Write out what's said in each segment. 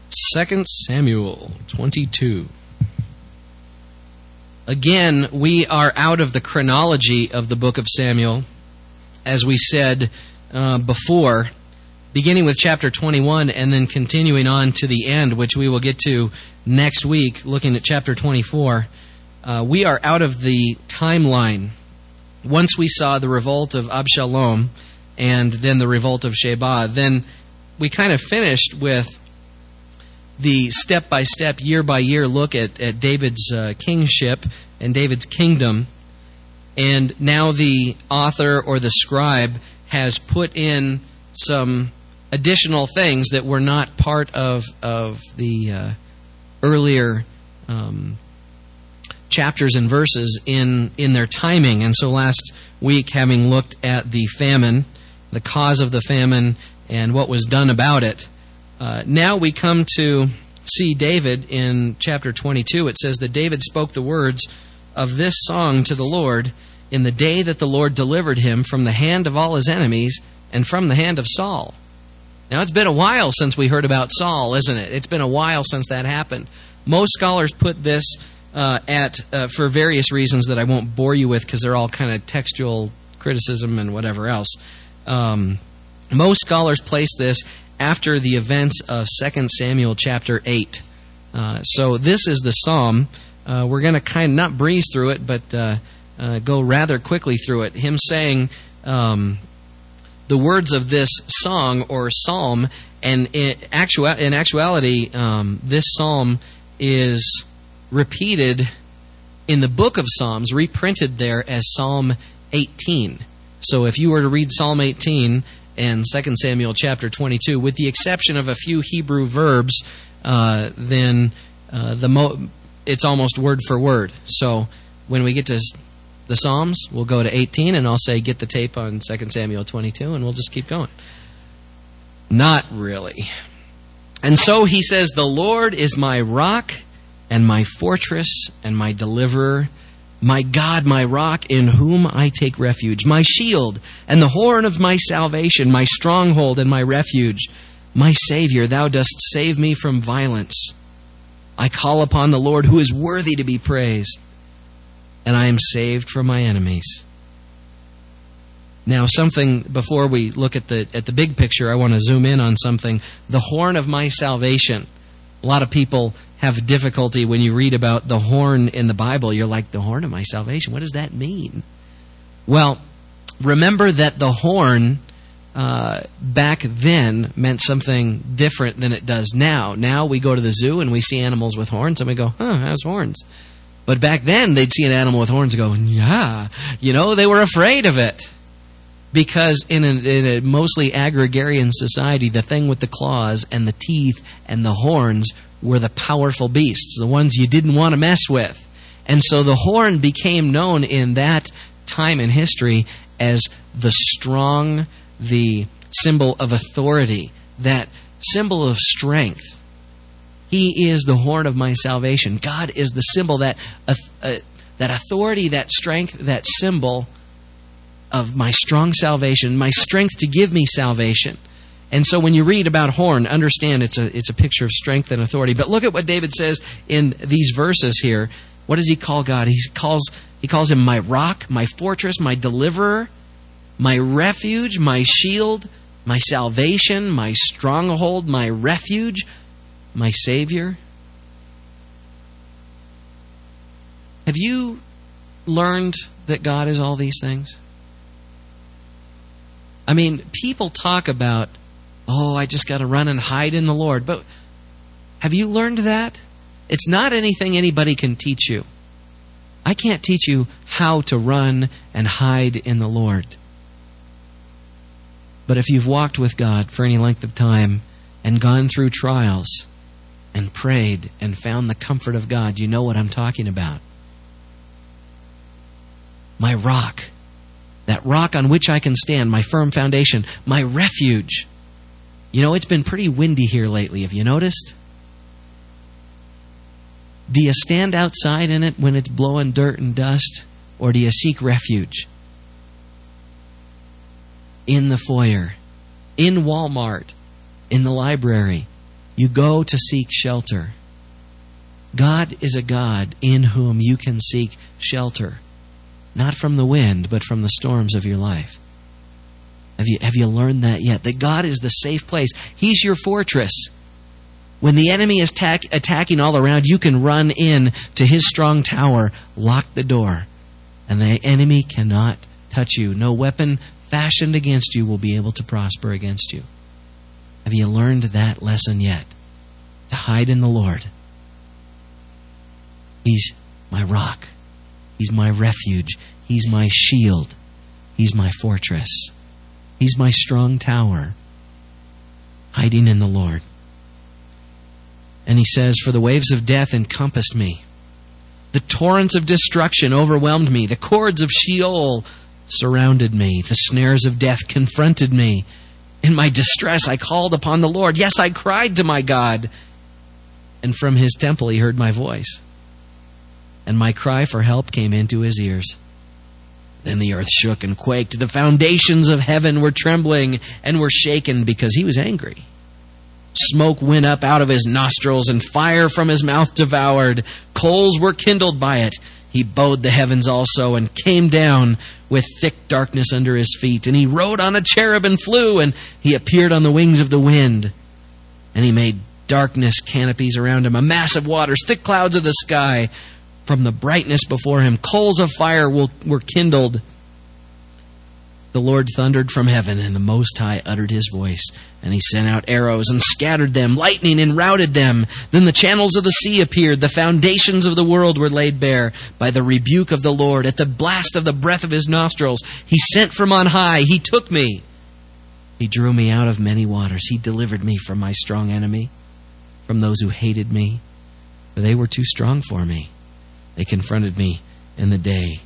2 Samuel 22. Again, we are out of the chronology of the book of Samuel, as we said before, beginning with chapter 21 and then continuing on to the end, which we will get to next week, looking at chapter 24. We are out of the timeline. Once we saw the revolt of Absalom and then the revolt of Sheba, then we kind of finished with the step-by-step, year-by-year look at David's kingship and David's kingdom. And now the author or the scribe has put in some additional things that were not part of the earlier chapters and verses in their timing. And so last week, having looked at the famine, the cause of the famine, and what was done about it, now we come to see David in chapter 22. It says that David spoke the words of this song to the Lord in the day that the Lord delivered him from the hand of all his enemies and from the hand of Saul. Now, it's been a while since we heard about Saul, isn't it? It's been a while since that happened. Most scholars put this for various reasons that I won't bore you with because they're all kind of textual criticism and whatever else. Most scholars place this after the events of 2 Samuel chapter 8. So this is the psalm. We're going to kind of not breeze through it, but go rather quickly through it. Him saying the words of this song or psalm, and in actuality, this psalm is repeated in the book of Psalms, reprinted there as Psalm 18. So if you were to read Psalm 18 and 2 Samuel chapter 22, with the exception of a few Hebrew verbs, then it's almost word for word. So when we get to the Psalms, we'll go to 18, and I'll say, get the tape on 2 Samuel 22, and we'll just keep going. Not really. And so he says, the Lord is my rock and my fortress and my deliverer, my God, my rock, in whom I take refuge, my shield and the horn of my salvation, my stronghold and my refuge, my Savior, thou dost save me from violence. I call upon the Lord, who is worthy to be praised, and I am saved from my enemies. Now, something before we look at the big picture, I want to zoom in on something. The horn of my salvation. A lot of people have difficulty when you read about the horn in the Bible. You're like, the horn of my salvation? What does that mean? Well, remember that the horn back then meant something different than it does now. Now we go to the zoo and we see animals with horns and we go, it has horns. But back then they'd see an animal with horns and go, yeah. They were afraid of it. Because in a mostly agrarian society, the thing with the claws and the teeth and the horns were the powerful beasts, the ones you didn't want to mess with. And so the horn became known in that time in history as the strong, the symbol of authority, that symbol of strength. He is the horn of my salvation. God is the symbol, that authority, that strength, that symbol of my strong salvation, my strength to give me salvation. And so when you read about horn, understand it's a picture of strength and authority. But look at what David says in these verses here. What does he call God? He calls him my rock, my fortress, my deliverer, my refuge, my shield, my salvation, my stronghold, my refuge, my Savior. Have you learned that God is all these things? I mean, people talk about, I just got to run and hide in the Lord. But have you learned that? It's not anything anybody can teach you. I can't teach you how to run and hide in the Lord. But if you've walked with God for any length of time and gone through trials and prayed and found the comfort of God, you know what I'm talking about. My rock. That rock on which I can stand, my firm foundation, my refuge. It's been pretty windy here lately. Have you noticed? Do you stand outside in it when it's blowing dirt and dust? Or do you seek refuge? In the foyer, in Walmart, in the library, You go to seek shelter. God is a God in whom you can seek shelter. Not from the wind, but from the storms of your life. Have you learned that yet? That God is the safe place. He's your fortress. When the enemy is attacking all around, you can run in to his strong tower, lock the door, and the enemy cannot touch you. No weapon fashioned against you will be able to prosper against you. Have you learned that lesson yet? To hide in the Lord. He's my rock. He's my refuge. He's my shield. He's my fortress. He's my strong tower. Hiding in the Lord. And he says, for the waves of death encompassed me. The torrents of destruction overwhelmed me. The cords of Sheol surrounded me. The snares of death confronted me. In my distress, I called upon the Lord. Yes, I cried to my God. And from his temple he heard my voice. And my cry for help came into his ears. Then the earth shook and quaked. The foundations of heaven were trembling and were shaken because he was angry. Smoke went up out of his nostrils, and fire from his mouth devoured. Coals were kindled by it. He bowed the heavens also, and came down with thick darkness under his feet. And he rode on a cherub and flew, and he appeared on the wings of the wind. And he made darkness canopies around him, a mass of waters, thick clouds of the sky. From the brightness before him, coals of fire were kindled. The Lord thundered from heaven, and the Most High uttered his voice. And he sent out arrows and scattered them, lightning and routed them. Then the channels of the sea appeared. The foundations of the world were laid bare by the rebuke of the Lord. At the blast of the breath of his nostrils, he sent from on high. He took me. He drew me out of many waters. He delivered me from my strong enemy, from those who hated me, for they were too strong for me. They confronted me in the day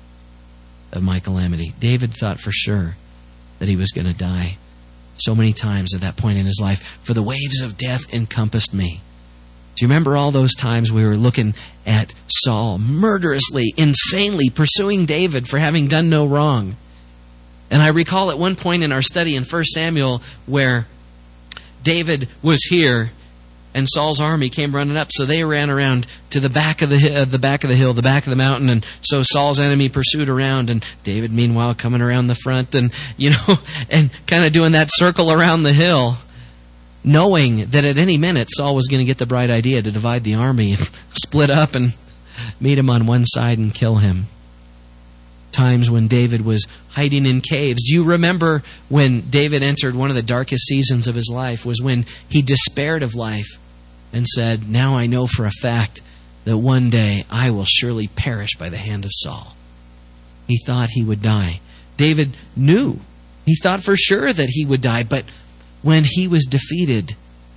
of my calamity. David thought for sure that he was going to die so many times at that point in his life. For the waves of death encompassed me. Do you remember all those times we were looking at Saul murderously, insanely pursuing David for having done no wrong? And I recall at one point in our study in 1 Samuel where David was here and Saul's army came running up, so they ran around to the back of the hill, the back of the mountain, and so Saul's enemy pursued around, and David, meanwhile, coming around the front, and and kind of doing that circle around the hill, knowing that at any minute Saul was going to get the bright idea to divide the army and split up and meet him on one side and kill him. Times when David was hiding in caves. Do you remember when David entered one of the darkest seasons of his life was when he despaired of life and said, now I know for a fact that one day I will surely perish by the hand of Saul. He thought he would die. David knew. He thought for sure that he would die, but when he was defeated,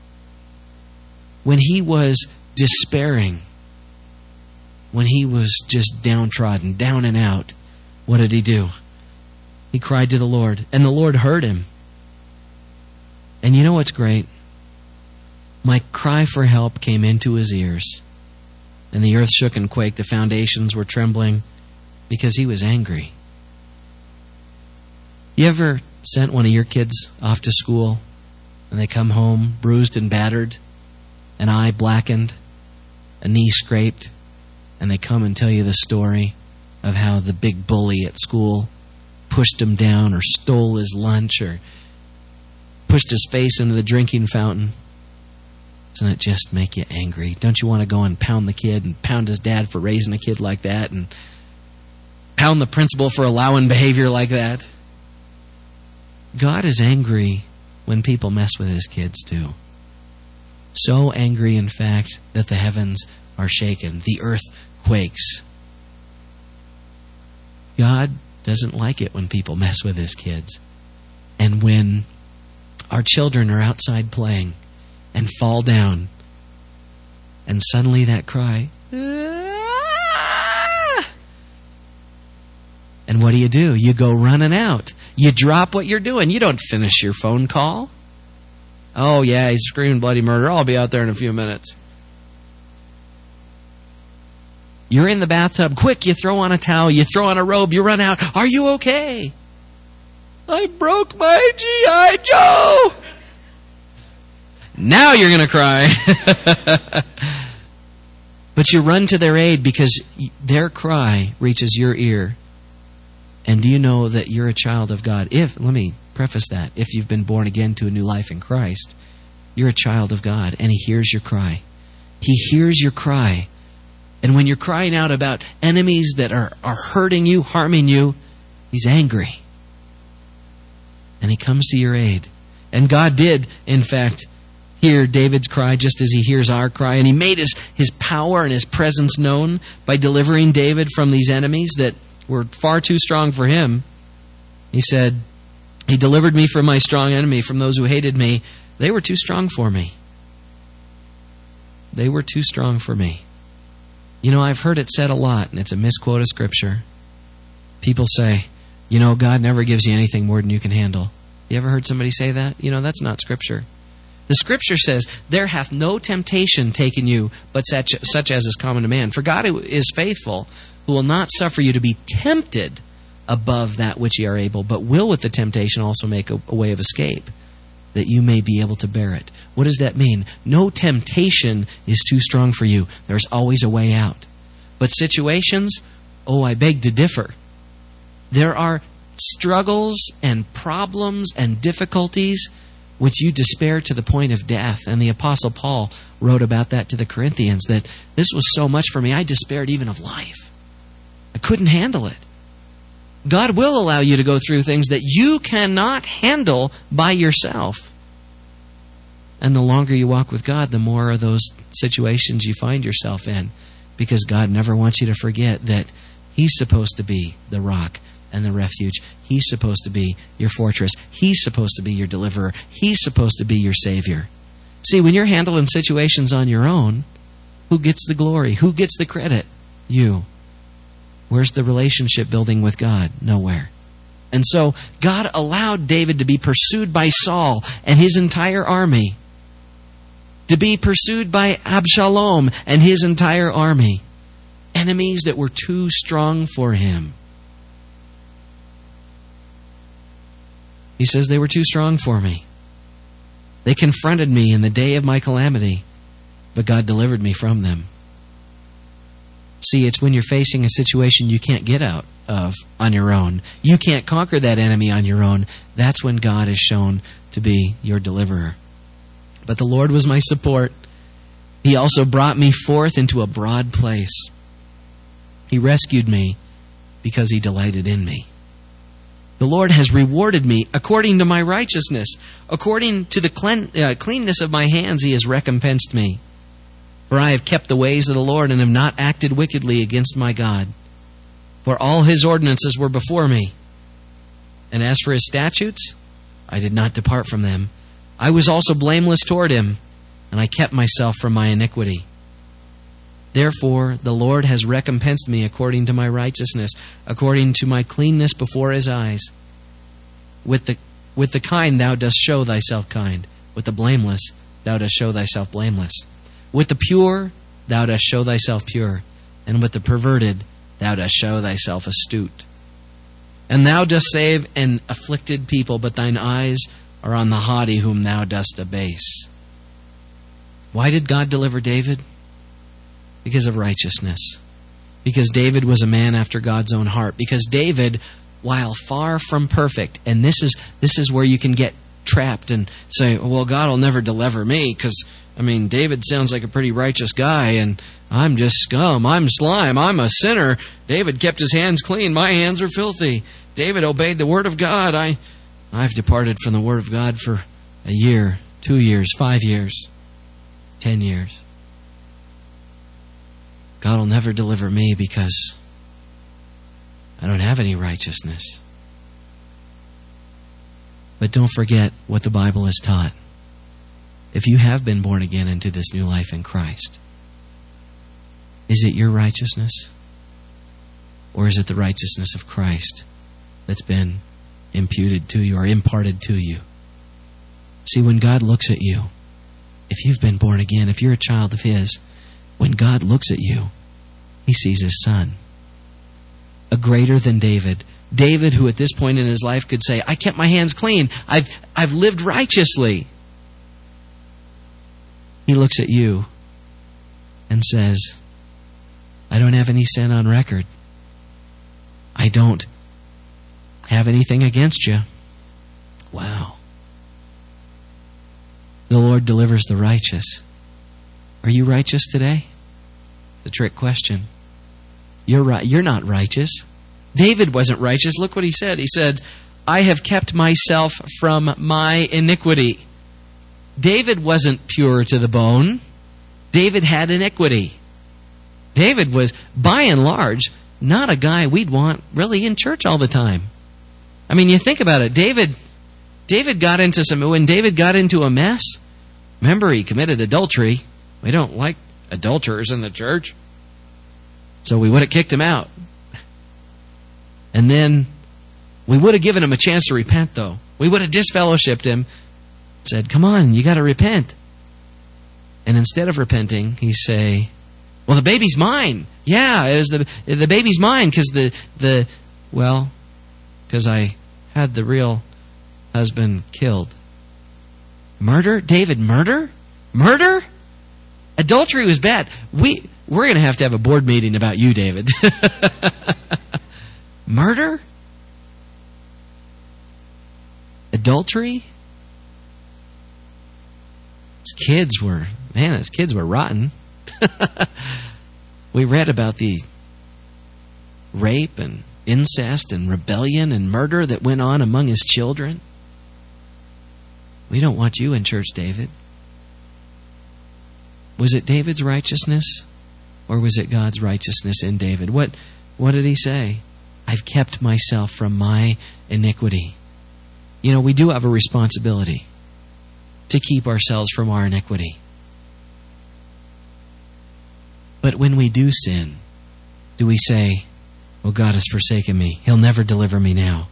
when he was despairing, when he was just downtrodden, down and out, what did he do? He cried to the Lord, and the Lord heard him. And you know what's great? My cry for help came into his ears, and the earth shook and quaked. The foundations were trembling because he was angry. You ever sent one of your kids off to school, and they come home bruised and battered, an eye blackened, a knee scraped, and they come and tell you the story of how the big bully at school pushed him down or stole his lunch or pushed his face into the drinking fountain? Doesn't it just make you angry? Don't you want to go and pound the kid and pound his dad for raising a kid like that and pound the principal for allowing behavior like that? God is angry when people mess with his kids too. So angry, in fact, that the heavens are shaken. The earth quakes. God doesn't like it when people mess with his kids. And when our children are outside playing and fall down, and suddenly that cry, "Ah!" And what do? You go running out. You drop what you're doing. You don't finish your phone call. Oh yeah, he's screaming bloody murder. I'll be out there in a few minutes. You're in the bathtub. Quick, you throw on a towel. You throw on a robe. You run out. Are you okay? I broke my G.I. Joe. Now you're going to cry. But you run to their aid because their cry reaches your ear. And do you know that you're a child of God? Let me preface that. If you've been born again to a new life in Christ, you're a child of God, and He hears your cry. He hears your cry. And when you're crying out about enemies that are hurting you, harming you, He's angry. And He comes to your aid. And God did, in fact, hear David's cry just as He hears our cry. And He made His power and His presence known by delivering David from these enemies that were far too strong for him. He said, He delivered me from my strong enemy, from those who hated me. They were too strong for me. They were too strong for me. You know, I've heard it said a lot, and it's a misquote of Scripture. People say, you know, God never gives you anything more than you can handle. You ever heard somebody say that? You know, that's not Scripture. The Scripture says, there hath no temptation taken you, but such as is common to man. For God is faithful, who will not suffer you to be tempted above that which ye are able, but will with the temptation also make a way of escape, that you may be able to bear it. What does that mean? No temptation is too strong for you. There's always a way out. But situations, I beg to differ. There are struggles and problems and difficulties which you despair to the point of death. And the Apostle Paul wrote about that to the Corinthians, that this was so much for me, I despaired even of life. I couldn't handle it. God will allow you to go through things that you cannot handle by yourself. And the longer you walk with God, the more of those situations you find yourself in. Because God never wants you to forget that He's supposed to be the rock and the refuge. He's supposed to be your fortress. He's supposed to be your deliverer. He's supposed to be your Savior. See, when you're handling situations on your own, who gets the glory? Who gets the credit? You. Where's the relationship building with God? Nowhere. And so God allowed David to be pursued by Saul and his entire army, to be pursued by Absalom and his entire army, enemies that were too strong for him. He says, they were too strong for me. They confronted me in the day of my calamity, but God delivered me from them. See, it's when you're facing a situation you can't get out of on your own. You can't conquer that enemy on your own. That's when God is shown to be your deliverer. But the Lord was my support. He also brought me forth into a broad place. He rescued me because He delighted in me. The Lord has rewarded me according to my righteousness. According to the cleanness of my hands He has recompensed me. For I have kept the ways of the Lord and have not acted wickedly against my God. For all His ordinances were before me. And as for His statutes, I did not depart from them. I was also blameless toward Him, and I kept myself from my iniquity. Therefore, the Lord has recompensed me according to my righteousness, according to my cleanness before His eyes. With the kind thou dost show thyself kind. With the blameless thou dost show thyself blameless. With the pure thou dost show thyself pure. And with the perverted thou dost show thyself astute. And thou dost save an afflicted people, but thine eyes are on the haughty whom thou dost abase. Why did God deliver David? Because of righteousness. Because David was a man after God's own heart. Because David, while far from perfect, and this is where you can get trapped and say, well, God will never deliver me because, David sounds like a pretty righteous guy and I'm just scum, I'm slime, I'm a sinner. David kept his hands clean, my hands are filthy. David obeyed the word of God. I've departed from the word of God for a year, 2 years, 5 years, 10 years. God will never deliver me because I don't have any righteousness. But don't forget what the Bible has taught. If you have been born again into this new life in Christ, is it your righteousness? Or is it the righteousness of Christ that's been imputed to you or imparted to you? See, when God looks at you, if you've been born again, if you're a child of His, when God looks at you, He sees His Son. A greater than David. David, who at this point in his life could say, I kept my hands clean. I've lived righteously. He looks at you and says, I don't have any sin on record. I don't have anything against you. Wow. The Lord delivers the righteous. Are you righteous today? It's a trick question. You're right. You're not righteous. David wasn't righteous. Look what he said. He said, I have kept myself from my iniquity. David wasn't pure to the bone. David had iniquity. David was, by and large, not a guy we'd want really in church all the time. I mean, you think about it. David got into when David got into a mess, remember he committed adultery. We don't like adulterers in the church. So we would have kicked him out. And then we would have given him a chance to repent, though. We would have disfellowshipped him, said, come on, you got to repent. And instead of repenting, he'd say, well, the baby's mine. Yeah, it was the baby's mine because because I had the real husband killed. Murder? David, murder? Murder? Adultery was bad. We're going to have a board meeting about you, David. Murder? Adultery? His kids were rotten. We read about the rape and incest and rebellion and murder that went on among his children. We don't want you in church, David. Was it David's righteousness or was it God's righteousness in David? What did he say? I've kept myself from my iniquity. You know, we do have a responsibility to keep ourselves from our iniquity. But when we do sin, do we say, oh, God has forsaken me. He'll never deliver me now.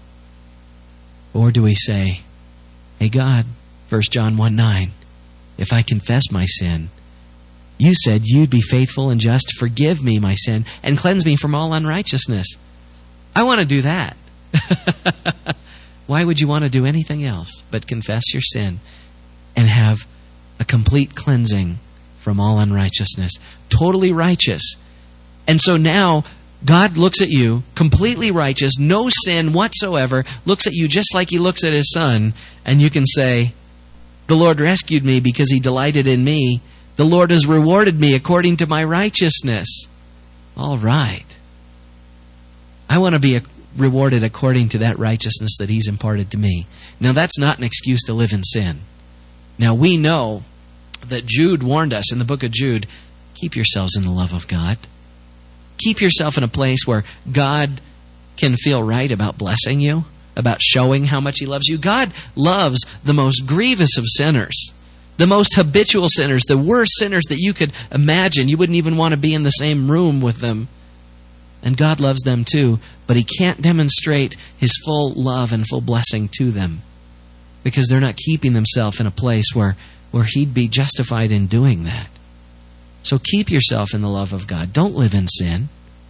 Or do we say, hey, God, 1 John 1:9, if I confess my sin, you said you'd be faithful and just to forgive me my sin and cleanse me from all unrighteousness. I want to do that. Why would you want to do anything else but confess your sin and have a complete cleansing from all unrighteousness? Totally righteous. And so now God looks at you, completely righteous, no sin whatsoever, looks at you just like he looks at his son, and you can say, the Lord rescued me because he delighted in me. The Lord has rewarded me according to my righteousness. All right. I want to be rewarded according to that righteousness that he's imparted to me. Now, that's not an excuse to live in sin. Now, we know that Jude warned us in the book of Jude, keep yourselves in the love of God. Keep yourself in a place where God can feel right about blessing you, about showing how much he loves you. God loves the most grievous of sinners, the most habitual sinners, the worst sinners that you could imagine. You wouldn't even want to be in the same room with them. And God loves them too, but he can't demonstrate his full love and full blessing to them because they're not keeping themselves in a place where he'd be justified in doing that. So keep yourself in the love of God. Don't live in sin.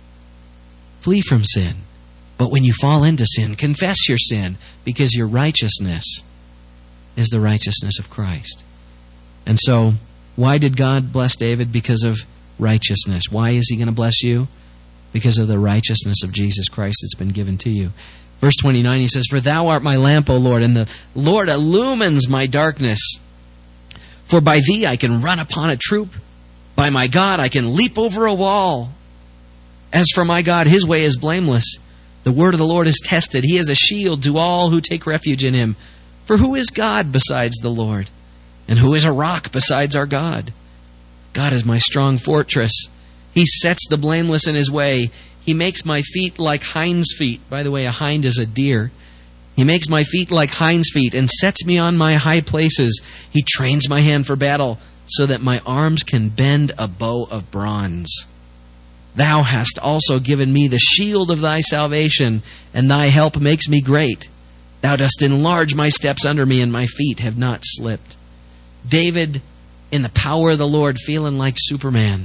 Flee from sin. But when you fall into sin, confess your sin because your righteousness is the righteousness of Christ. And so, why did God bless David? Because of righteousness. Why is he going to bless you? Because of the righteousness of Jesus Christ that's been given to you. Verse 29, he says, for thou art my lamp, O Lord, and the Lord illumines my darkness. For by thee I can run upon a troop. By my God I can leap over a wall. As for my God, his way is blameless. The word of the Lord is tested. He is a shield to all who take refuge in him. For who is God besides the Lord? And who is a rock besides our God? God is my strong fortress. He sets the blameless in his way. He makes my feet like hinds' feet. By the way, a hind is a deer. He makes my feet like hinds' feet and sets me on my high places. He trains my hand for battle so that my arms can bend a bow of bronze. Thou hast also given me the shield of thy salvation, and thy help makes me great. Thou dost enlarge my steps under me, and my feet have not slipped. David, in the power of the Lord, feeling like Superman.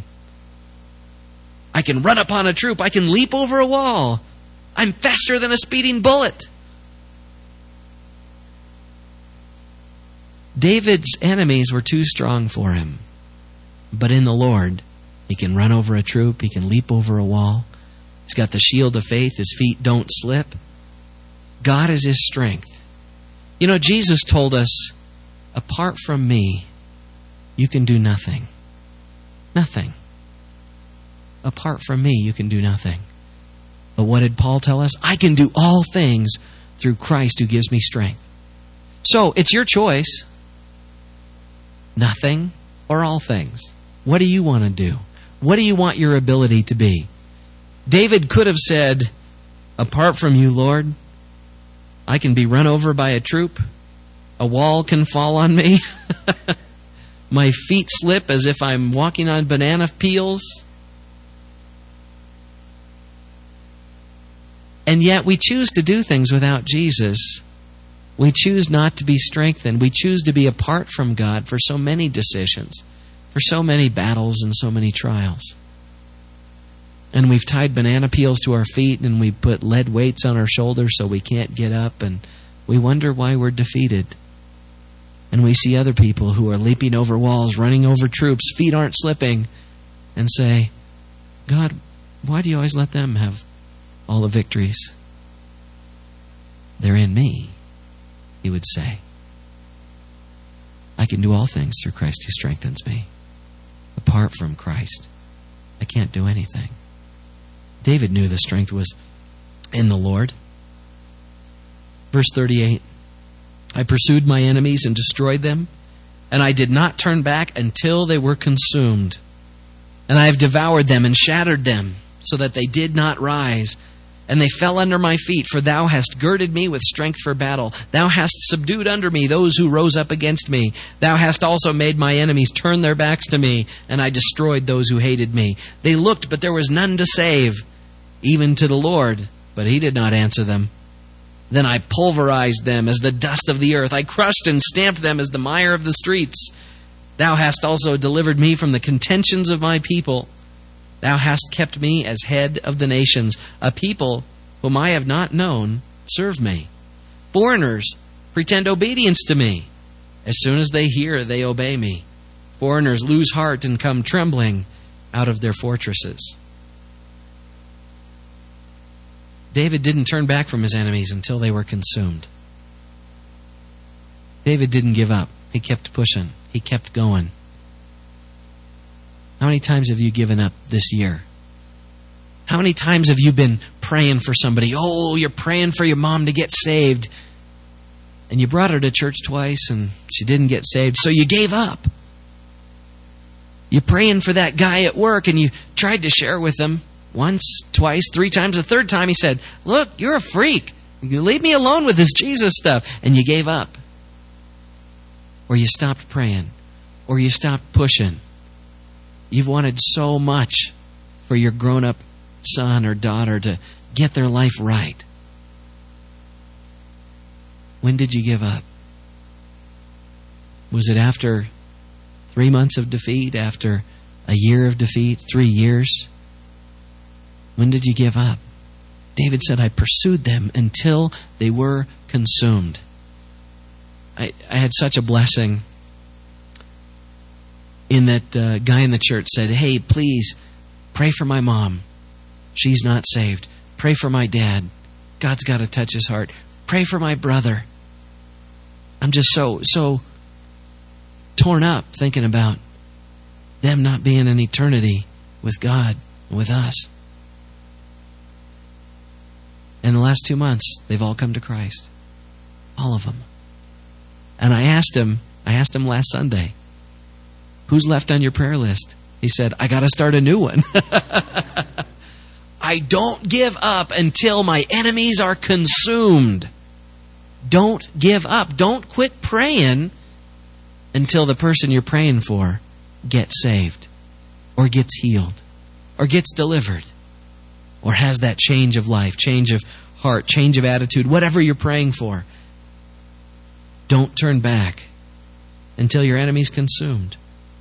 I can run upon a troop. I can leap over a wall. I'm faster than a speeding bullet. David's enemies were too strong for him. But in the Lord, he can run over a troop. He can leap over a wall. He's got the shield of faith. His feet don't slip. God is his strength. You know, Jesus told us, apart from me, you can do nothing. Nothing. Apart from me, you can do nothing. But what did Paul tell us? I can do all things through Christ who gives me strength. So, it's your choice. Nothing or all things. What do you want to do? What do you want your ability to be? David could have said, apart from you, Lord, I can be run over by a troop. A wall can fall on me. My feet slip as if I'm walking on banana peels. And yet we choose to do things without Jesus. We choose not to be strengthened. We choose to be apart from God for so many decisions, for so many battles and so many trials. And we've tied banana peels to our feet and we put lead weights on our shoulders so we can't get up, and we wonder why we're defeated. And we see other people who are leaping over walls, running over troops, feet aren't slipping, and say, God, why do you always let them have all the victories? They're in me, he would say. I can do all things through Christ who strengthens me. Apart from Christ, I can't do anything. David knew the strength was in the Lord. Verse 38, I pursued my enemies and destroyed them, and I did not turn back until they were consumed. And I have devoured them and shattered them, so that they did not rise. And they fell under my feet, for thou hast girded me with strength for battle. Thou hast subdued under me those who rose up against me. Thou hast also made my enemies turn their backs to me, and I destroyed those who hated me. They looked, but there was none to save, even to the Lord, but he did not answer them. Then I pulverized them as the dust of the earth. I crushed and stamped them as the mire of the streets. Thou hast also delivered me from the contentions of my people. Thou hast kept me as head of the nations. A people whom I have not known serve me. Foreigners pretend obedience to me. As soon as they hear, they obey me. Foreigners lose heart and come trembling out of their fortresses. David didn't turn back from his enemies until they were consumed. David didn't give up. He kept pushing. He kept going. How many times have you given up this year? How many times have you been praying for somebody? Oh, you're praying for your mom to get saved. And you brought her to church twice and she didn't get saved, so you gave up. You're praying for that guy at work and you tried to share with him once, twice, 3 times. The third time he said, look, you're a freak. You leave me alone with this Jesus stuff. And you gave up. Or you stopped praying. Or you stopped pushing. You've wanted so much for your grown-up son or daughter to get their life right. When did you give up? Was it after 3 months of defeat? After a year of defeat? 3 years? When did you give up? David said, I pursued them until they were consumed. I had such a blessing in that guy in the church said, hey, please pray for my mom. She's not saved. Pray for my dad. God's got to touch his heart. Pray for my brother. I'm just so torn up thinking about them not being in eternity with God, with us. In the last 2 months, they've all come to Christ. All of them. And I asked him last Sunday, who's left on your prayer list? He said, I got to start a new one. I don't give up until my enemies are consumed. Don't give up. Don't quit praying until the person you're praying for gets saved or gets healed or gets delivered or has that change of life, change of heart, change of attitude, whatever you're praying for. Don't turn back until your enemy's consumed.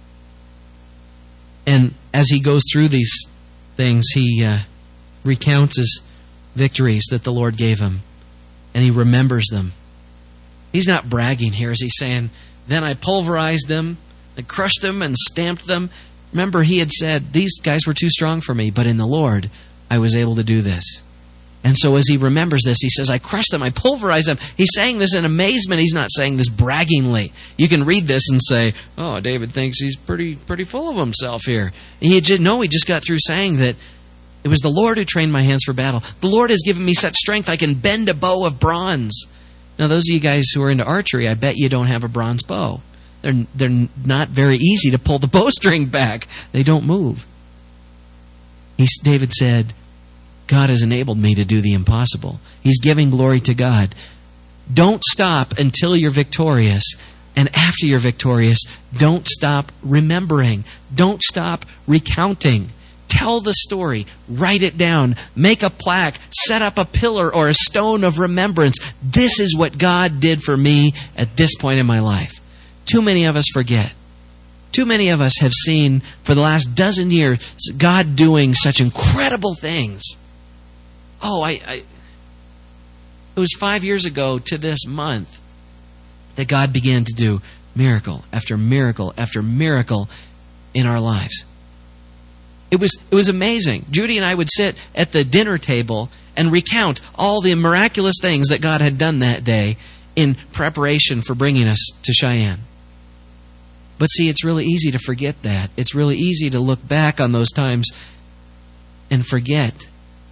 And as he goes through these things, he recounts his victories that the Lord gave him. And he remembers them. He's not bragging here, as he's saying, then I pulverized them, I crushed them and stamped them. Remember, he had said, these guys were too strong for me, but in the Lord, I was able to do this. And so as he remembers this, he says, I crushed them, I pulverized them. He's saying this in amazement. He's not saying this braggingly. You can read this and say, oh, David thinks he's pretty full of himself here. He just got through saying that it was the Lord who trained my hands for battle. The Lord has given me such strength I can bend a bow of bronze. Now, those of you guys who are into archery, I bet you don't have a bronze bow. They're not very easy to pull the bowstring back. They don't move. David said, God has enabled me to do the impossible. He's giving glory to God. Don't stop until you're victorious. And after you're victorious, don't stop remembering. Don't stop recounting. Tell the story. Write it down. Make a plaque. Set up a pillar or a stone of remembrance. This is what God did for me at this point in my life. Too many of us forget. Too many of us have seen for the last dozen years God doing such incredible things. It was 5 years ago to this month that God began to do miracle after miracle after miracle in our lives. It was amazing. Judy and I would sit at the dinner table and recount all the miraculous things that God had done that day in preparation for bringing us to Cheyenne. But see, it's really easy to forget that. It's really easy to look back on those times and forget.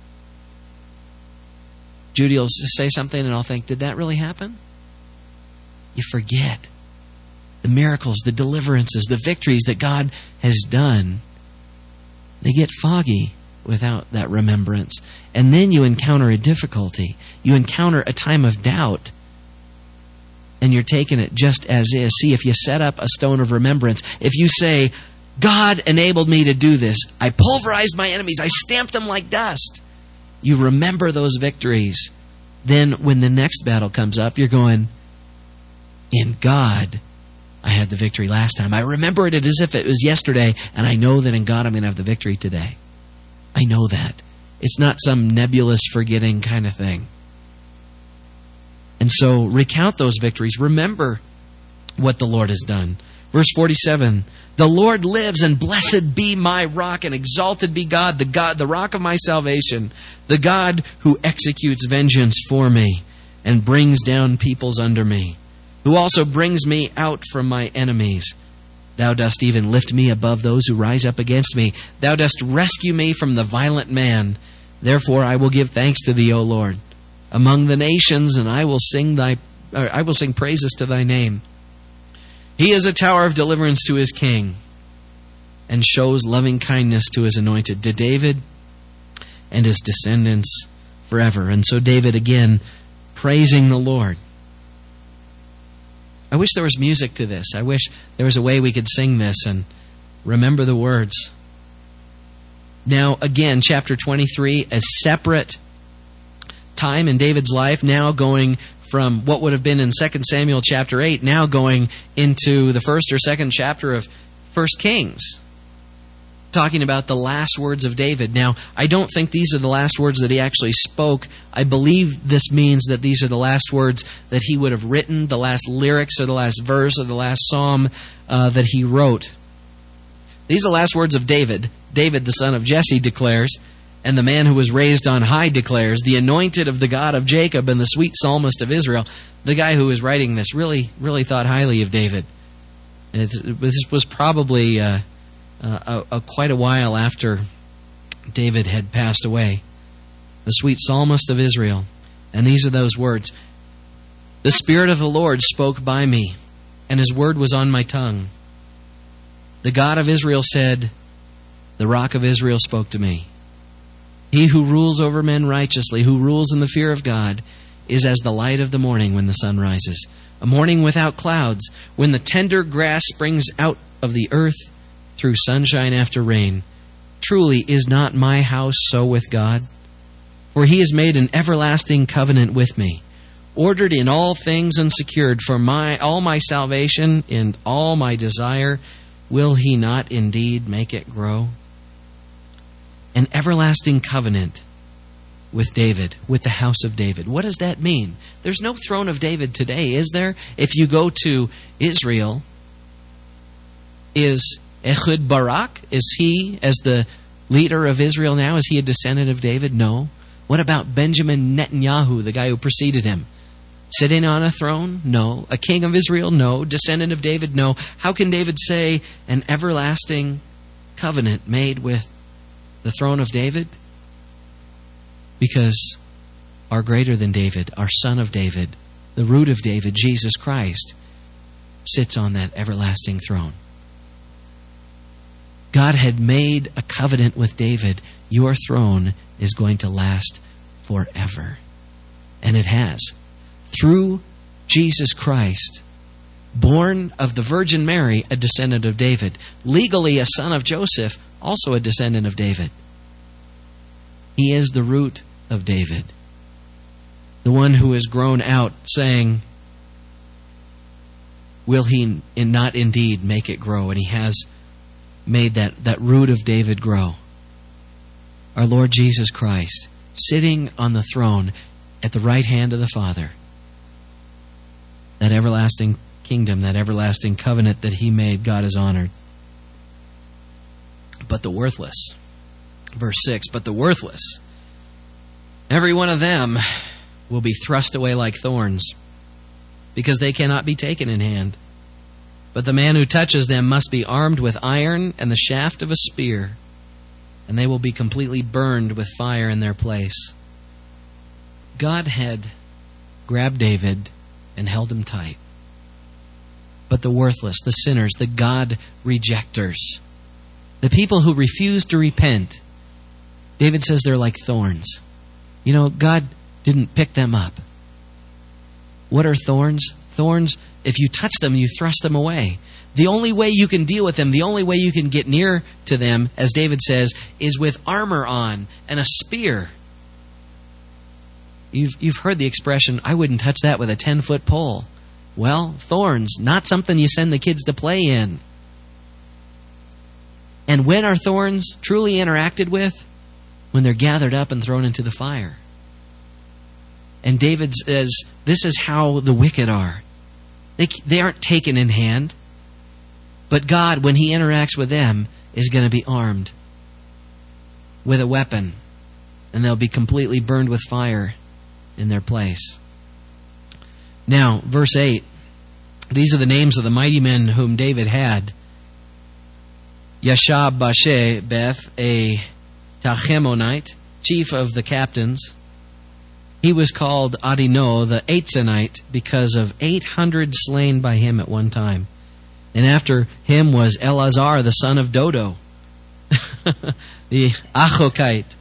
Judy will say something and I'll think, did that really happen? You forget the miracles, the deliverances, the victories that God has done. They get foggy without that remembrance. And then you encounter a difficulty. You encounter a time of doubt. And you're taking it just as is. See, if you set up a stone of remembrance, if you say, God enabled me to do this. I pulverized my enemies. I stamped them like dust. You remember those victories. Then when the next battle comes up, you're going, in God, I had the victory last time. I remember it as if it was yesterday, and I know that in God I'm going to have the victory today. I know that. It's not some nebulous forgetting kind of thing. And so recount those victories. Remember what the Lord has done. Verse 47, the Lord lives, and blessed be my rock, and exalted be God, the rock of my salvation, the God who executes vengeance for me and brings down peoples under me, who also brings me out from my enemies. Thou dost even lift me above those who rise up against me. Thou dost rescue me from the violent man. Therefore I will give thanks to thee, O Lord, among the nations, and I will sing praises to thy name. He is a tower of deliverance to his king, and shows loving kindness to his anointed, to David and his descendants forever. And so David again praising the Lord. I wish there was music to this. I wish there was a way we could sing this and remember the words. Now, again, chapter 23, a separate time in David's life, now going from what would have been in 2 Samuel chapter 8, now going into the first or second chapter of 1 Kings, talking about the last words of David. Now, I don't think these are the last words that he actually spoke. I believe this means that these are the last words that he would have written, the last lyrics or the last verse or the last psalm that he wrote. These are the last words of David. David, the son of Jesse, declares, and the man who was raised on high declares, the anointed of the God of Jacob and the sweet psalmist of Israel. The guy who was writing this really thought highly of David. This was probably quite a while after David had passed away. The sweet psalmist of Israel. And these are those words. The Spirit of the Lord spoke by me, and his word was on my tongue. The God of Israel said, the rock of Israel spoke to me. He who rules over men righteously, who rules in the fear of God, is as the light of the morning when the sun rises, a morning without clouds, when the tender grass springs out of the earth through sunshine after rain. Truly is not my house so with God? For he has made an everlasting covenant with me, ordered in all things and secured for all my salvation and all my desire. Will he not indeed make it grow? An everlasting covenant with David, with the house of David. What does that mean? There's no throne of David today, is there? If you go to Israel, is Ehud Barak, is he, as the leader of Israel now, is he a descendant of David? No. What about Benjamin Netanyahu, the guy who preceded him? Sitting on a throne? No. A king of Israel? No. Descendant of David? No. How can David say an everlasting covenant made with the throne of David? Because our greater than David, our son of David, the root of David, Jesus Christ, sits on that everlasting throne. God had made a covenant with David. Your throne is going to last forever. And it has. Through Jesus Christ, born of the Virgin Mary, a descendant of David. Legally a son of Joseph, also a descendant of David. He is the root of David. The one who has grown out, saying, will he not indeed make it grow? And he has made that root of David grow. Our Lord Jesus Christ, sitting on the throne at the right hand of the Father. That everlasting kingdom, that everlasting covenant that he made, God has honored. But the worthless, verse 6, but the worthless, every one of them will be thrust away like thorns, because they cannot be taken in hand. But the man who touches them must be armed with iron and the shaft of a spear, and they will be completely burned with fire in their place. God had grabbed David and held him tight. But the worthless, the sinners, the God rejectors, the people who refuse to repent, David says they're like thorns. You know, God didn't pick them up. What are thorns? Thorns, if you touch them, you thrust them away. The only way you can deal with them, the only way you can get near to them, as David says, is with armor on and a spear. You've heard the expression, I wouldn't touch that with a 10-foot pole. Well, thorns, not something you send the kids to play in. And when are thorns truly interacted with? When they're gathered up and thrown into the fire. And David says, this is how the wicked are. They aren't taken in hand. But God, when he interacts with them, is going to be armed with a weapon. And they'll be completely burned with fire in their place. Now, verse 8. These are the names of the mighty men whom David had. Yashab-Bashebeth, a Tachemonite, chief of the captains. He was called Adino, the Eitzanite, because of 800 slain by him at one time. And after him was Eleazar, the son of Dodo, the Achokite.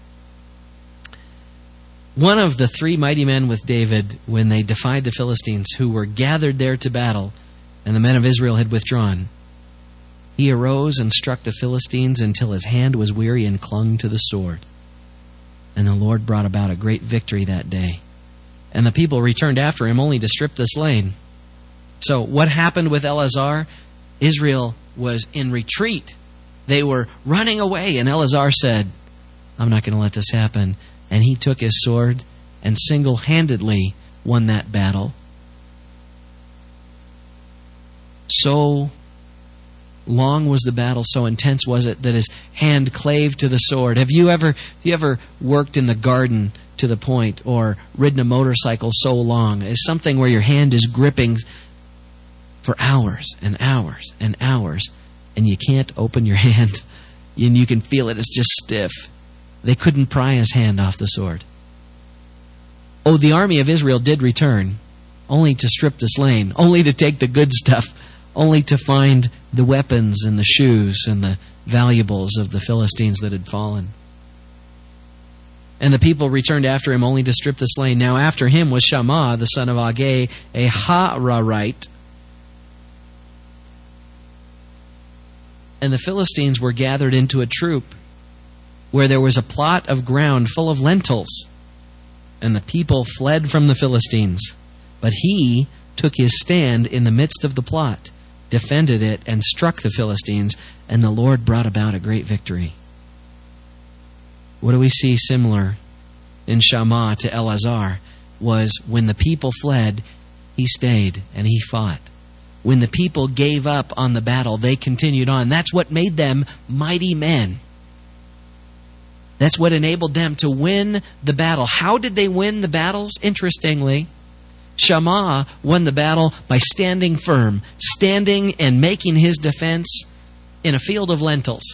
One of the three mighty men with David when they defied the Philistines, who were gathered there to battle, and the men of Israel had withdrawn. He arose and struck the Philistines until his hand was weary and clung to the sword. And the Lord brought about a great victory that day. And the people returned after him only to strip the slain. So what happened with Eleazar? Israel was in retreat. They were running away, and Eleazar said, I'm not going to let this happen. And he took his sword and single-handedly won that battle. So long was the battle, so intense was it, that his hand clave to the sword. Have you ever worked in the garden to the point, or ridden a motorcycle so long? It's something where your hand is gripping for hours and hours and hours, and you can't open your hand, and you can feel it. It's just stiff. They couldn't pry his hand off the sword. Oh, the army of Israel did return, only to strip the slain, only to take the good stuff, only to find the weapons and the shoes and the valuables of the Philistines that had fallen. And the people returned after him only to strip the slain. Now after him was Shammah, the son of Agay, a Hararite. And the Philistines were gathered into a troop where there was a plot of ground full of lentils. And the people fled from the Philistines. But he took his stand in the midst of the plot, defended it, and struck the Philistines, and the Lord brought about a great victory. What do we see similar in Shammah to Eleazar? Was when the people fled, he stayed and he fought. when the people gave up on the battle, they continued on. That's what made them mighty men. That's what enabled them to win the battle. How did they win the battles? Interestingly, Shammah won the battle by standing firm, standing and making his defense in a field of lentils.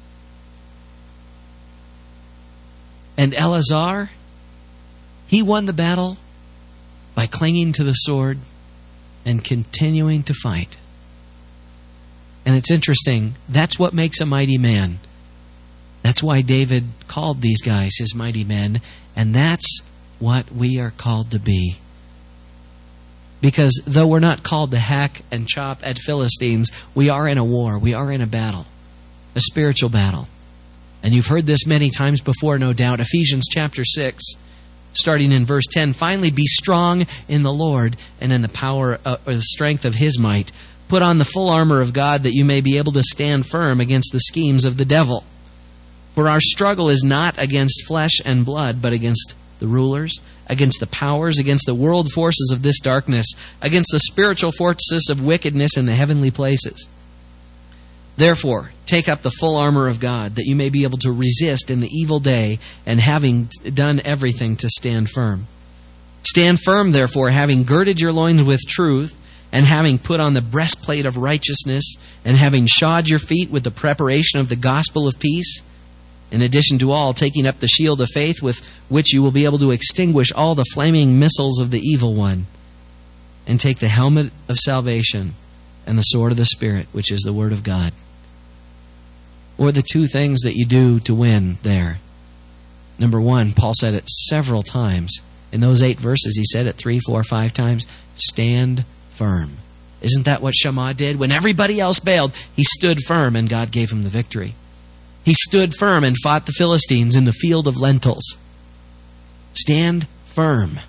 And Eleazar, he won the battle by clinging to the sword and continuing to fight. And it's interesting, that's what makes a mighty man. That's why David called these guys his mighty men, and that's what we are called to be. Because though we're not called to hack and chop at Philistines, we are in a war, we are in a battle, a spiritual battle. And you've heard this many times before, no doubt. Ephesians chapter 6, starting in verse 10, finally be strong in the Lord and in the power or the strength of His might. Put on the full armor of God that you may be able to stand firm against the schemes of the devil. For our struggle is not against flesh and blood, but against the rulers, against the powers, against the world forces of this darkness, against the spiritual forces of wickedness in the heavenly places. Therefore, take up the full armor of God, that you may be able to resist in the evil day, and having done everything, to stand firm. Stand firm, therefore, having girded your loins with truth, and having put on the breastplate of righteousness, and having shod your feet with the preparation of the gospel of peace. In addition to all, taking up the shield of faith, with which you will be able to extinguish all the flaming missiles of the evil one. And take the helmet of salvation and the sword of the Spirit, which is the Word of God. Or the two things that you do to win there. Number one, Paul said it several times. In those 8 verses, he said it 3, 4, 5 times. Stand firm. Isn't that what Shammah did? When everybody else bailed, he stood firm and God gave him the victory. He stood firm and fought the Philistines in the field of lentils. Stand firm.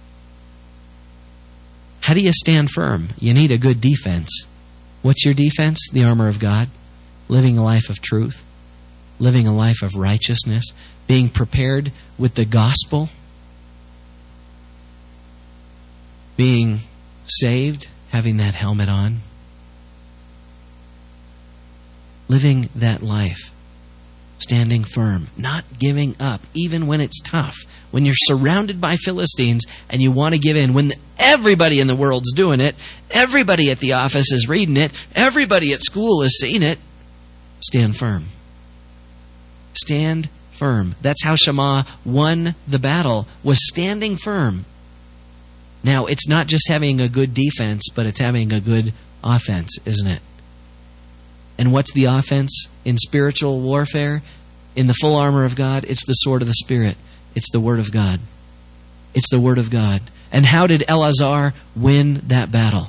How do you stand firm? You need a good defense. What's your defense? The armor of God. Living a life of truth. Living a life of righteousness. Being prepared with the gospel. Being saved. Having that helmet on. Living that life. Standing firm, not giving up, even when it's tough. When you're surrounded by Philistines and you want to give in, when everybody in the world's doing it, everybody at the office is reading it, everybody at school is seeing it, stand firm. Stand firm. That's how Shammah won the battle, was standing firm. Now, it's not just having a good defense, but it's having a good offense, isn't it? And what's the offense in spiritual warfare? In the full armor of God, it's the sword of the Spirit. It's the Word of God. It's the Word of God. And how did Eleazar win that battle?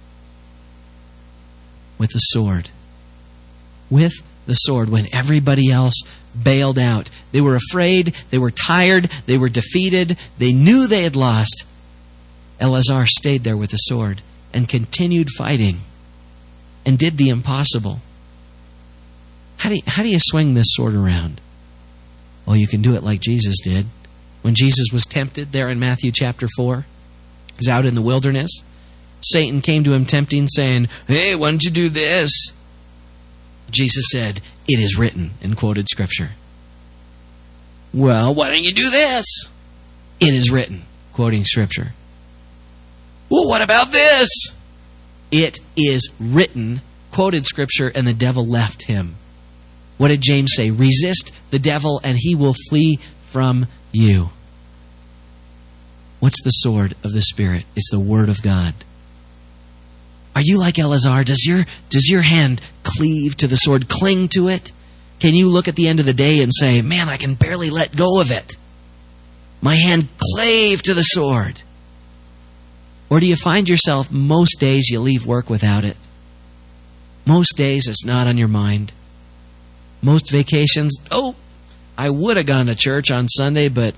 With the sword. With the sword. When everybody else bailed out. They were afraid. They were tired. They were defeated. They knew they had lost. Eleazar stayed there with the sword and continued fighting and did the impossible. How do you swing this sword around? Well, you can do it like Jesus did. When Jesus was tempted there in Matthew chapter 4, he's out in the wilderness. Satan came to him tempting, saying, "Hey, why don't you do this?" Jesus said, "It is written," and quoted Scripture. "Well, why don't you do this?" "It is written," quoting Scripture. "Well, what about this?" "It is written," quoted Scripture, and the devil left him. What did James say? Resist the devil and he will flee from you. What's the sword of the Spirit? It's the Word of God. Are you like Eleazar? Does your hand cleave to the sword, cling to it? Can you look at the end of the day and say, "Man, I can barely let go of it. My hand clave to the sword"? Or do you find yourself, most days you leave work without it? Most days it's not on your mind. Most vacations, I would have gone to church on Sunday, but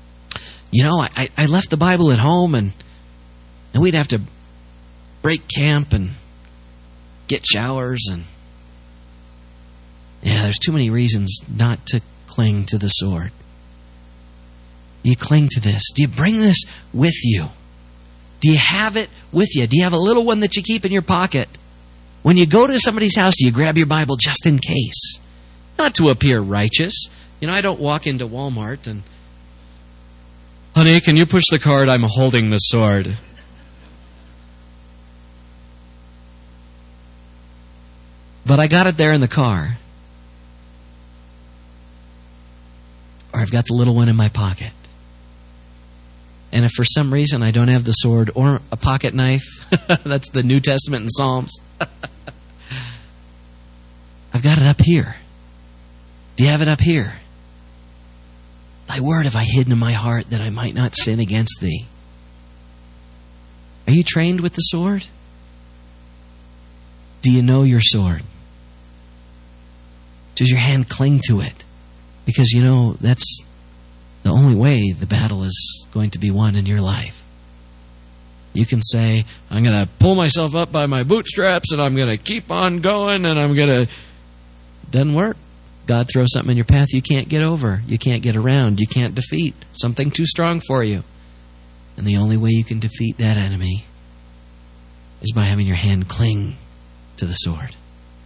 I left the Bible at home and we'd have to break camp and get showers, and there's too many reasons not to cling to the sword. You cling to this. Do you bring this with you? Do you have it with you? Do you have a little one that you keep in your pocket? When you go to somebody's house, do you grab your Bible just in case? Not to appear righteous. I don't walk into Walmart and, honey, can you push the card? I'm holding the sword. But I got it there in the car. Or I've got the little one in my pocket. And if for some reason I don't have the sword or a pocket knife, that's the New Testament and Psalms, I've got it up here. Do you have it up here? Thy word have I hidden in my heart that I might not sin against thee. Are you trained with the sword? Do you know your sword? Does your hand cling to it? Because that's the only way the battle is going to be won in your life. You can say, I'm going to pull myself up by my bootstraps and I'm going to keep on going and I'm going to... Doesn't work. God throws something in your path you can't get over. You can't get around. You can't defeat. Something too strong for you. And the only way you can defeat that enemy is by having your hand cling to the sword.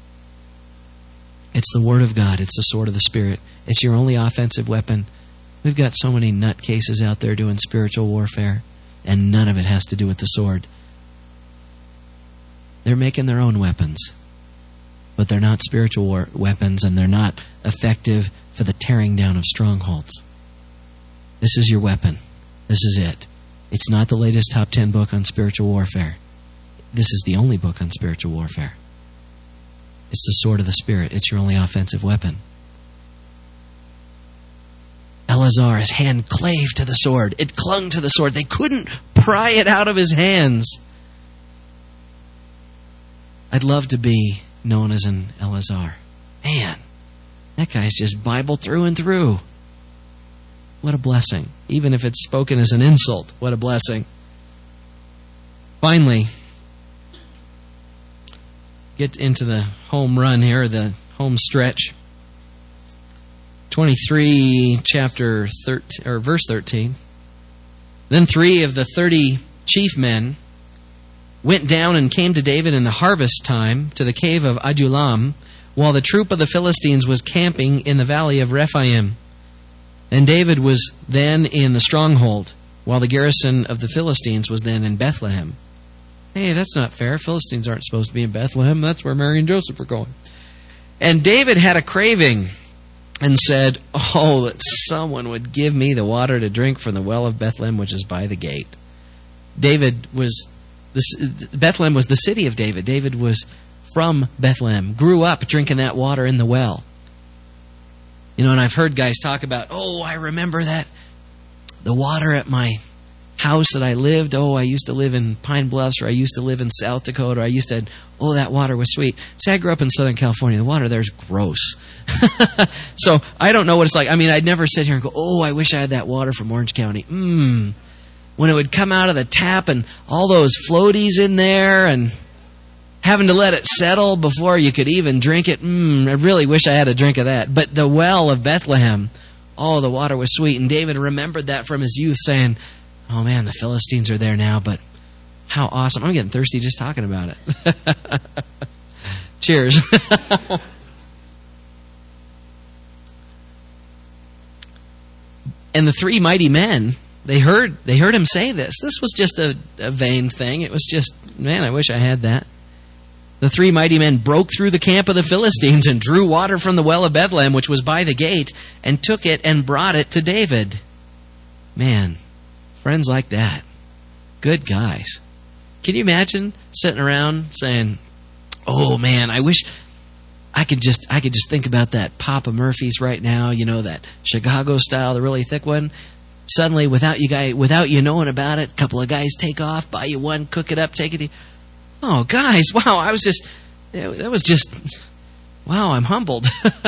It's the Word of God. It's the sword of the Spirit. It's your only offensive weapon. We've got so many nutcases out there doing spiritual warfare, and none of it has to do with the sword. They're making their own weapons, but they're not spiritual weapons, and they're not effective for the tearing down of strongholds. This is your weapon. This is it. It's not the latest top 10 book on spiritual warfare. This is the only book on spiritual warfare. It's the sword of the Spirit. It's your only offensive weapon. Eleazar, his hand clave to the sword. It clung to the sword. They couldn't pry it out of his hands. I'd love to be known as an Eleazar. Man, that guy's just Bible through and through. What a blessing. Even if it's spoken as an insult, what a blessing. Finally, get into the home run here, the home stretch. 23, chapter 13, or verse 13. Then 3 of the 30 chief men went down and came to David in the harvest time to the cave of Adullam, while the troop of the Philistines was camping in the valley of Rephaim. And David was then in the stronghold, while the garrison of the Philistines was then in Bethlehem. Hey, that's not fair. Philistines aren't supposed to be in Bethlehem. That's where Mary and Joseph were going. And David had a craving and said, oh, that someone would give me the water to drink from the well of Bethlehem, which is by the gate. Bethlehem was the city of David. David was from Bethlehem, grew up drinking that water in the well. And I've heard guys talk about, I remember that, the water at my house that I lived. I used to live in Pine Bluffs, or I used to live in South Dakota, or I used to, that water was sweet. See, I grew up in Southern California. The water there is gross. So I don't know what it's like. I mean, I'd never sit here and go, I wish I had that water from Orange County. When it would come out of the tap and all those floaties in there and having to let it settle before you could even drink it. I really wish I had a drink of that. But the well of Bethlehem, the water was sweet. And David remembered that from his youth, saying, oh man, the Philistines are there now, but how awesome. I'm getting thirsty just talking about it. Cheers. And the 3 mighty men, they heard him say this. This was just a vain thing. It was just, man, I wish I had that. The 3 mighty men broke through the camp of the Philistines and drew water from the well of Bethlehem, which was by the gate, and took it and brought it to David. Man, friends like that. Good guys. Can you imagine sitting around saying, oh man, I wish I could just think about that Papa Murphy's right now, that Chicago style, the really thick one. Suddenly, without you knowing about it, a couple of guys take off, buy you one, cook it up, take it. Oh, guys, wow, wow, I'm humbled.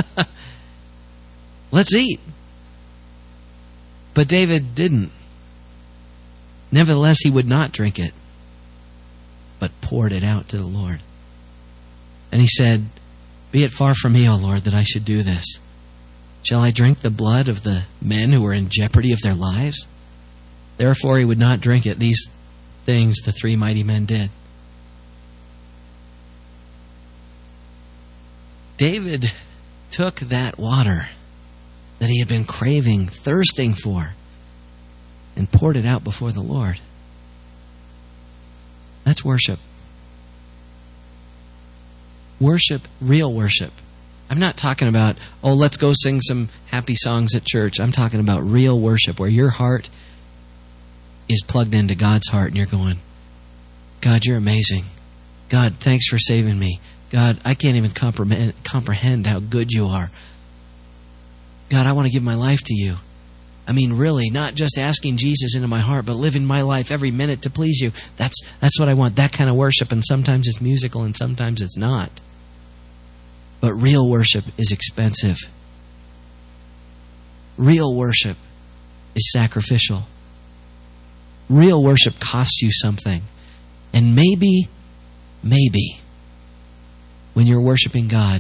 Let's eat. But David didn't. Nevertheless, he would not drink it, but poured it out to the Lord. And he said, be it far from me, O Lord, that I should do this. Shall I drink the blood of the men who were in jeopardy of their lives? Therefore he would not drink it. These things the three mighty men did. David took that water that he had been craving, thirsting for, and poured it out before the Lord. That's worship. Worship, real worship. I'm not talking about, let's go sing some happy songs at church. I'm talking about real worship where your heart is plugged into God's heart and you're going, God, you're amazing. God, thanks for saving me. God, I can't even comprehend how good you are. God, I want to give my life to you. I mean, really, not just asking Jesus into my heart, but living my life every minute to please you. That's what I want, that kind of worship. And sometimes it's musical and sometimes it's not. But real worship is expensive. Real worship is sacrificial. Real worship costs you something. And maybe, when you're worshiping God,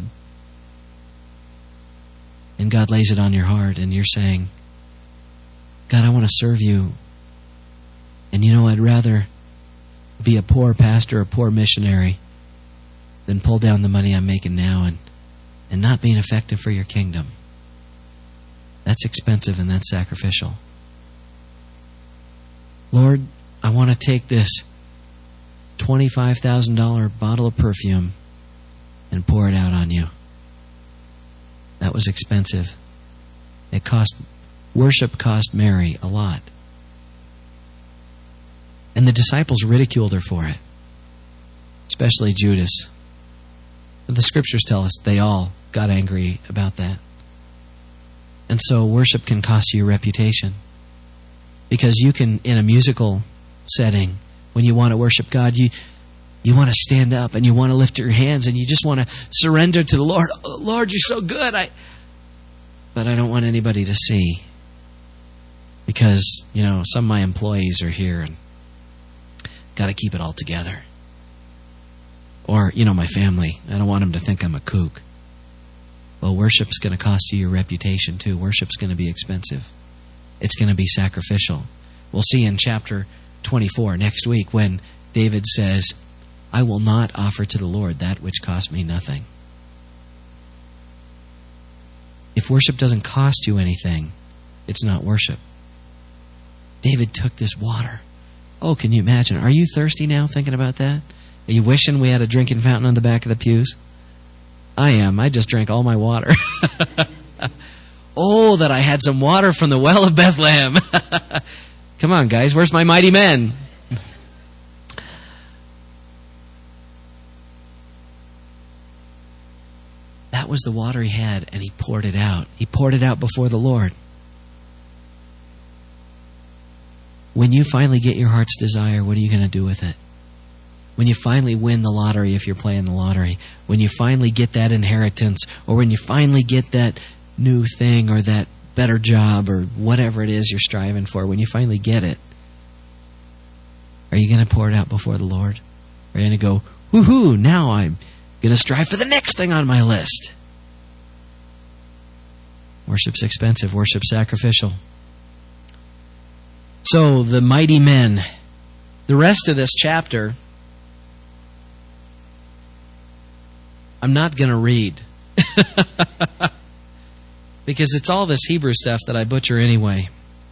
and God lays it on your heart, and you're saying, God, I want to serve you. And I'd rather be a poor pastor, a poor missionary, than pull down the money I'm making now and not being effective for your kingdom. That's expensive and that's sacrificial. Lord, I want to take this $25,000 bottle of perfume and pour it out on you. That was expensive. Worship cost Mary a lot. And the disciples ridiculed her for it, especially Judas. But the scriptures tell us they all got angry about that. And so worship can cost you your reputation. Because you can, in a musical setting, when you want to worship God, you want to stand up and you want to lift your hands and you just want to surrender to the Lord. Oh, Lord, you're so good. But I don't want anybody to see. Because, some of my employees are here and got to keep it all together. Or, my family. I don't want them to think I'm a kook. Well, worship's going to cost you your reputation too. Worship's going to be expensive. It's going to be sacrificial. We'll see in chapter 24 next week when David says, I will not offer to the Lord that which cost me nothing. If worship doesn't cost you anything, it's not worship. David took this water. Oh, can you imagine? Are you thirsty now thinking about that? Are you wishing we had a drinking fountain on the back of the pews? I am. I just drank all my water. Oh, that I had some water from the well of Bethlehem. Come on, guys. Where's my mighty men? That was the water he had, and he poured it out. He poured it out before the Lord. When you finally get your heart's desire, what are you going to do with it? When you finally win the lottery, if you're playing the lottery, when you finally get that inheritance, or when you finally get that new thing or that better job or whatever it is you're striving for, when you finally get it, are you going to pour it out before the Lord? Or are you going to go, woohoo, now I'm going to strive for the next thing on my list? Worship's expensive. Worship's sacrificial. So, the mighty men. The rest of this chapter, I'm not going to read. Because it's all this Hebrew stuff that I butcher anyway.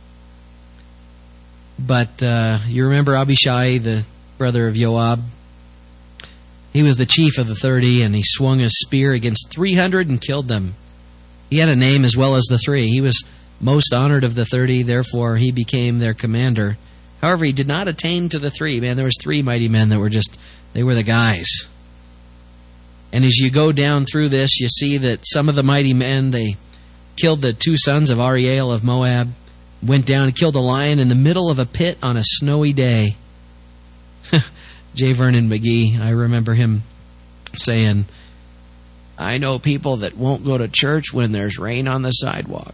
But you remember Abishai, the brother of Joab? He was the chief of the 30, and he swung his spear against 300 and killed them. He had a name as well as the 3. He was most honored of the 30, therefore he became their commander. However, he did not attain to the 3. Man, there was 3 mighty men that were they were the guys. And as you go down through this, you see that some of the mighty men, they killed the 2 sons of Ariel of Moab, went down and killed a lion in the middle of a pit on a snowy day. J. Vernon McGee, I remember him saying, I know people that won't go to church when there's rain on the sidewalk.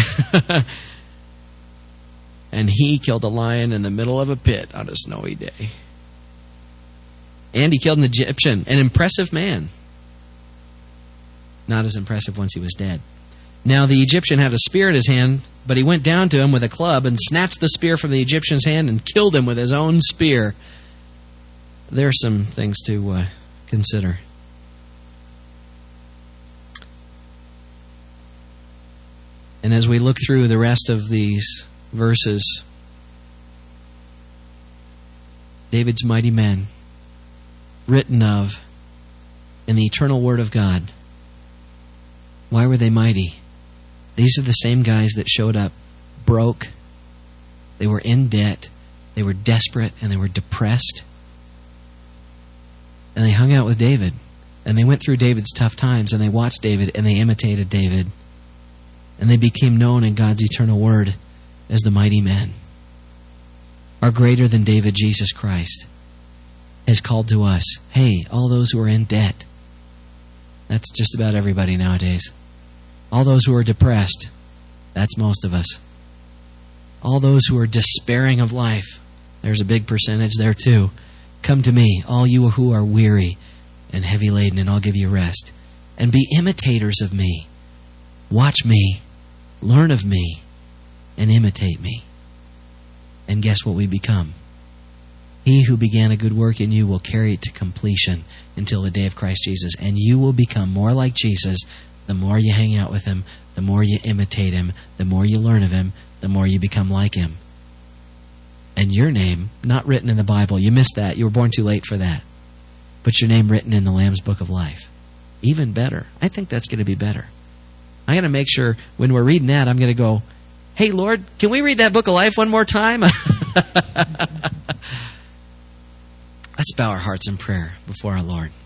And he killed a lion in the middle of a pit on a snowy day. And he killed an Egyptian, an impressive man. Not as impressive once he was dead. Now the Egyptian had a spear in his hand, but he went down to him with a club and snatched the spear from the Egyptian's hand and killed him with his own spear. There are some things to consider. And as we look through the rest of these verses, David's mighty men, written of in the eternal Word of God. Why were they mighty? These are the same guys that showed up broke. They were in debt. They were desperate and they were depressed. And they hung out with David. And they went through David's tough times and they watched David and they imitated David. And they became known in God's eternal Word as the mighty men. Our greater than David, Jesus Christ, has called to us, hey, all those who are in debt. That's just about everybody nowadays. All those who are depressed, that's most of us. All those who are despairing of life, there's a big percentage there too. Come to me, all you who are weary and heavy laden, and I'll give you rest. And be imitators of me. Watch me, learn of me, and imitate me. And guess what we become? He who began a good work in you will carry it to completion until the day of Christ Jesus. And you will become more like Jesus the more you hang out with him, the more you imitate him, the more you learn of him, the more you become like him. And your name, not written in the Bible, you missed that, you were born too late for that. But your name written in the Lamb's Book of Life. Even better. I think that's going to be better. I'm going to make sure when we're reading that, I'm going to go, hey, Lord, can we read that Book of Life one more time? Let's bow our hearts in prayer before our Lord.